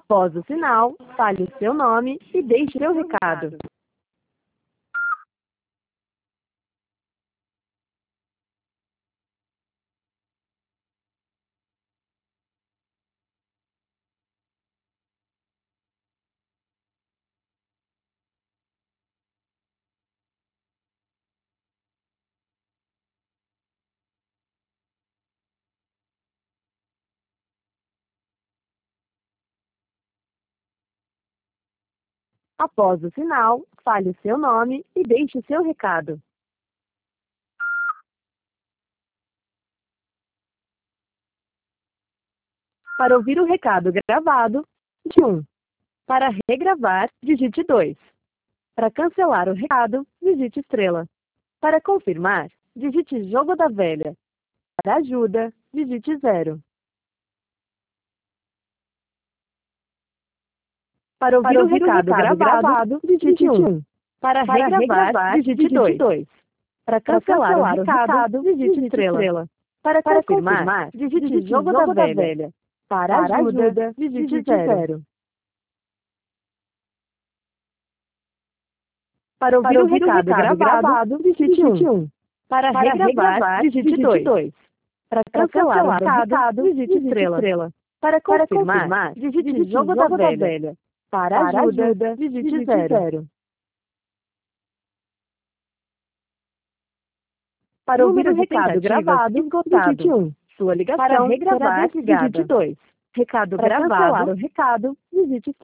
Após o sinal, fale o seu nome e deixe seu recado. Após o sinal, fale o seu nome e deixe seu recado. Para ouvir o recado gravado, digite 1. Para regravar, digite 2. Para cancelar o recado, digite estrela. Para confirmar, digite jogo da velha. Para ajuda, digite 0. Para ouvir o recado gravado, digite 1. Para regravar, digite 2. Para cancelar o recado, digite estrela. Para confirmar, digite jogo da velha. Para ajuda, digite 0. Para ouvir o recado gravado, digite 1. Para regravar, digite 2. Para cancelar o recado, digite estrela. Para confirmar, digite jogo da velha. Para ajuda, digite 0. Para ouvir o recado gravado, digite 1. Sua ligação será desligada. Digite 2. Recado gravado. Para cancelar o recado, digite